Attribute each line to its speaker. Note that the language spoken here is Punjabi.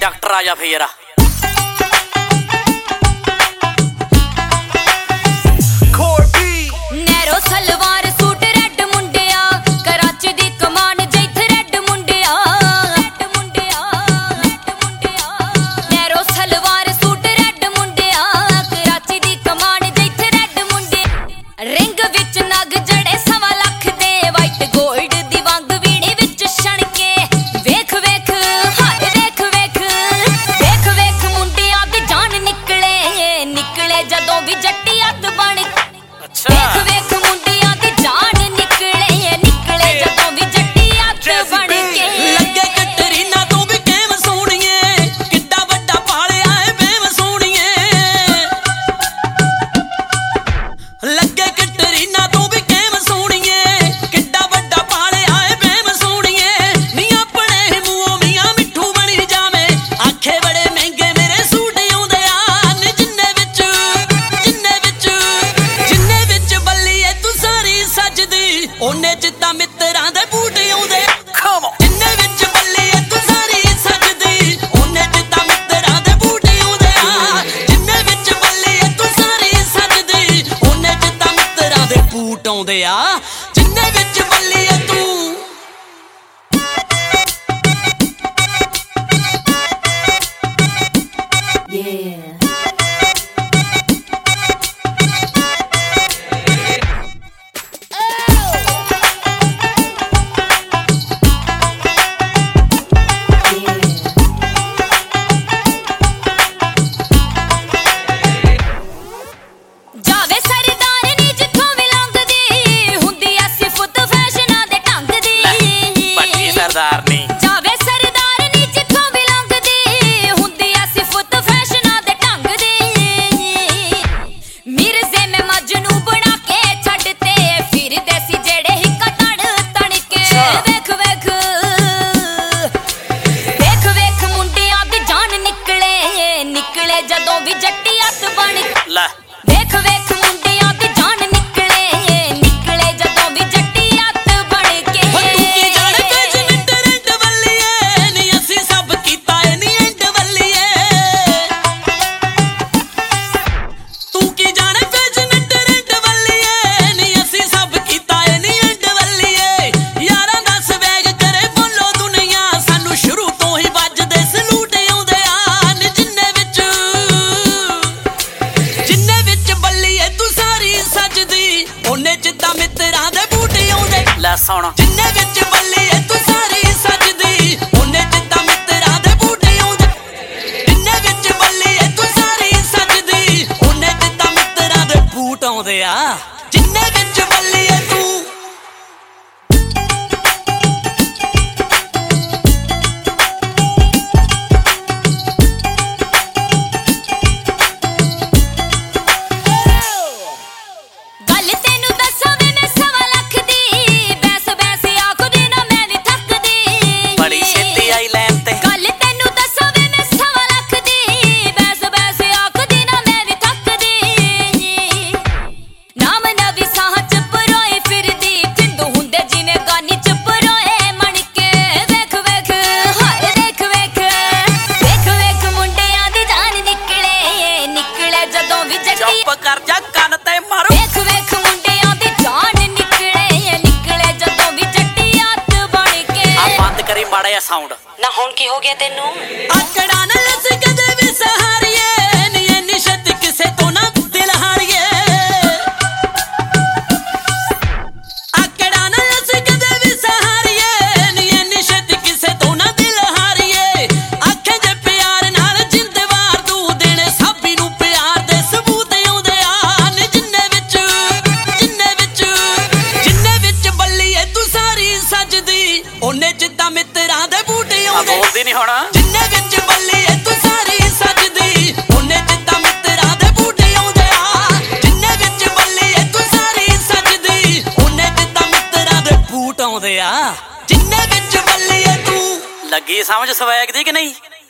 Speaker 1: डॉक्टर आ जा फिर
Speaker 2: नैरो सलवार सूट रेड मुंडिया कराची दी कमान जैथ रेड मुंडिया नैरो सलवार सूट रेड मुंडिया कराची दी कमान जैथ रेड मुंडिया रिंग विच नग जड़े 1.25 लाख दे वाइट गोल्ड दी वंग वीणी विच छणके वेख वेख हाय वेख वेख वेख वेख मुंडिया दी जान निकले निकले जदों भी जट्टी हत्थ बन वेख वेख मुंडिया दी जान निकले निकले जदों भी जट्टी हत्थ बन के
Speaker 3: लगे कटरीना तू भी कैम सोहणीए किड्डा वड्डा पालिया है बेम सोहणीए लगे कटरीना तू भी कैम सोहणीए किड्डा वड्डा पालिया है बेम सोहणीए नी अपने मूंहों मियां मिठू बनी जावे आखे बड़े महंगे मेरे सूट आउंदे आ जिन्ने विच बल्लीए तू सारी सजदी ओने च तां मित्रां दे बूट आउंदे जिन्ने विच बल्लीए तू सारी सजदी ओने च तां मित्रां दे बूट आउंदे आ जिन्ने विच बल्लीए तू सारी सजदी ओने च तां मित्रां दे बूट आउंदे आ जिन्ने विच बल्लीए तू
Speaker 2: ਜਾਵੇ ਸਰਦਾਰ ਨੀ ਜਿੱਥੋਂ ਵੀ ਲੰਘਦੀ ਹੁੰਦੀ ਐ ਸਿਫਤ ਫੈਸ਼ਨਾਂ ਦੇ ਢੰਗ ਦੀ
Speaker 1: पट्टी सरदारनी
Speaker 2: ਜਾਵੇ ਸਰਦਾਰ ਨੀ ਜਿੱਥੋਂ ਵੀ ਲੰਘਦੀ ਹੁੰਦੀ ਐ ਸਿਫਤ ਫੈਸ਼ਨਾਂ ਦੇ ਢੰਗ ਦੀ ਮਿਰਜ਼ੇ ਮੈਂ ਮਜਨੂ ਬਣਾ ਕੇ ਛੱਡਤੇ ਫਿਰਦੇ ਸੀ ਜਿਹੜੇ ਹਿੱਕਾ ਤਣ ਕੇ ਵੇਖ ਵੇਖ ਵੇਖ ਵੇਖ ਮੁੰਡਿਆਂ ਦੀ ਜਾਨ ਨਿਕਲੇ ਨਿਕਲੇ ਜਦੋਂ ਵੀ ਜੱਟੀ ਹੱਥ ਬਣ
Speaker 1: लै
Speaker 2: ਵੇਖ ਵੇਖ ਮੁੰਡਿਆਂ ਦੀ ਜਾਨ ਨਿਕਲੇ ਨਿਕਲੇ ਜਦੋਂ ਵੀ ਜੱਟੀ ਹੱਥ ਬਣ ਕੇ
Speaker 3: ਤੂੰ ਕੀ ਜਾਣੇ ਕੁਝ ਮਿੰਟ ਰੈਂਟ ਵੱਲੀਏ ਨੀ ਅਸੀਂ ਸਭ ਕੀਤਾ ਏ ਨੀ ਐਂਡ ਵੱਲੀਏ ਤੂੰ ਕੀ ਜਾਣੇ ਕੁਝ ਮਿੰਟ ਰੈਂਟ ਵੱਲੀਏ ਨੀ ਅਸੀਂ ਸਭ ਕੀਤਾ ਏ ਨੀ ਐਂਡ ਵੱਲੀਏ ਯਾਰਾਂ ਦਾ ਸਵੈਗ ਕਰੇ ਬੋਲੋ ਦੁਨੀਆ ਸਾਨੂੰ ਸ਼ੁਰੂ ਤੋਂ ਹੀ ਵੱਜਦੇ ਸਲੂਟ ਆਉਂਦੇ ਆ ਨੀ ਜਿੰਨੇ ਵਿੱਚ ਬੱਲੀਏ ਤੂੰ ਸਾਰੀ ਸਜਦੀ ਉਹਨੇ ਚ ਤਾਂ ਮਿੱਤਰਾਂ ਦੇ ਬੂਟ ਆਉਂਦੇ
Speaker 1: लै सुन
Speaker 3: ਜਿੰਨੇ ਵਿੱਚ ਬੱਲੀਏ ਤੂੰ ਸਾਰੀ ਸਜਦੀ ਉਹਨੇ ਚ ਤਾਂ ਮਿੱਤਰਾਂ ਦੇ ਬੂਟ ਆਉਂਦੇ ਜਿੰਨੇ ਵਿੱਚ ਬੱਲੀਏ ਤੂੰ ਸਾਰੀ ਸਜਦੀ ਉਹਨੇ ਚ ਤਾਂ ਮਿੱਤਰਾਂ ਦੇ ਬੂਟ ਆਉਂਦੇ ਆ ਜਿੰਨੇ ਵਿੱਚ ਬੱਲੀਏ ਤੂੰ
Speaker 2: ਗੱਲ ਤੈਨੂੰ ਦੱਸਾਂ ਵੇ ਮੈਂ 1.25 ਲੱਖ ਦੀ ਬੈਸ ਬੈਸ ਆਖਦੀ ਨਾ ਮੈਂ ਵੀ ਥੱਕਦੀ
Speaker 1: बड़ी छेती आई लैन ते
Speaker 2: ਗੱਲ ਤੈਨੂੰ ਦੱਸਾਂ ਵੇ ਮੈਂ 1.25 ਲੱਖ ਦੀ ਬੈਸ ਬੈਸ ਆਖਦੀ ਨਾ ਮੈਂ ਵੀ ਥੱਕਦੀ ਨਾਮ ਨਵੀਂ ਸਾਹ ਚ ਪਰੋਏ ਫਿਰਦੀ ਫਿੰਦੂ ਹੁੰਦੇ ਜਿਵੇਂ ਗਾਨੀ ਚ ਪਰੋਏ ਮਣ ਕੇ ਵੇਖ ਵੇਖ ਹਾਏ ਵੇਖ ਵੇਖ ਵੇਖ ਵੇਖ ਮੁੰਡਿਆਂ ਦੀ ਜਾਨ ਨਿਕਲੇ ਨਿਕਲੇ ਜਦੋਂ ਵੀ ਜੱਟੀ
Speaker 1: चुप कर जा कन ते मारू
Speaker 2: ਵੇਖ ਵੇਖ ਮੁੰਡਿਆਂ ਦੀ ਜਾਨ ਨਿਕਲੇ ਨਿਕਲੇ ਜਦੋਂ ਵੀ ਜੱਟੀ ਹੱਥ ਬਣ ਕੇ
Speaker 1: आ बंद करी माड़ा या साउंड
Speaker 4: ਨਾ ਹੁਣ ਕੀ ਹੋ ਗਿਆ ਤੈਨੂੰ
Speaker 3: ਆਕੜਾ ਨਾ ਲੱਸ ਕਦੇ ਵੀ ਸਹਾਰੀਏ ਨੀ ਇੰਨੀ ਛੱਤ ਕਿਸੇ ਤੋਂ ਨਾ ਦਿਲ ਹਾਰੀਏ ਆਕੜਾ ਨਾ ਲੱਸ ਕਦੇ ਵੀ ਸਹਾਰੀਏ ਨੀ ਇੰਨੀ ਛੱਤ ਕਿਸੇ ਤੋਂ ਨਾ ਦਿਲ ਹਾਰੀਏ ਆਖੇ ਜੇ ਪਿਆਰ ਨਾਲ ਜਿੰਦਵਾਰ ਤੂੰ ਦੇਣੇ ਸਾਬੀ ਨੂੰ ਪਿਆਰ ਦੇ ਸਬੂਤ ਆਉਂਦੇ ਆ ਨੀ ਜਿੰਨੇ ਵਿੱਚ ਬੱਲੀਏ ਤੂੰ ਸਾਰੀ ਸਜਦੀ ਉਹਨੇ ਚ ਤਾਂ ਮਿੱਤਰਾਂ ਦੇ ਬੂਟ
Speaker 1: आ
Speaker 3: ਆਉਂਦੇ
Speaker 1: बोलदी नहीं होना
Speaker 3: ਜਿੰਨੇ ਵਿੱਚ ਬੱਲੀਏ ਤੂੰ ਸਾਰੀ ਸਜਦੀ ਉਹਨੇ ਚ ਤਾਂ ਮਿੱਤਰਾਂ ਦੇ ਬੂਟ ਆਉਂਦੇ ਆ ਜਿੰਨੇ ਵਿੱਚ ਬੱਲੀਏ ਤੂੰ ਸਾਰੀ ਸਜਦੀ ਉਹਨੇ ਚ ਤਾਂ ਮਿੱਤਰਾਂ ਦੇ ਬੂਟ ਆਉਂਦੇ ਆ ਜਿੰਨੇ ਵਿੱਚ ਬੱਲੀਏ ਤੂੰ
Speaker 1: लगी समझ स्वैग दी कि नहीं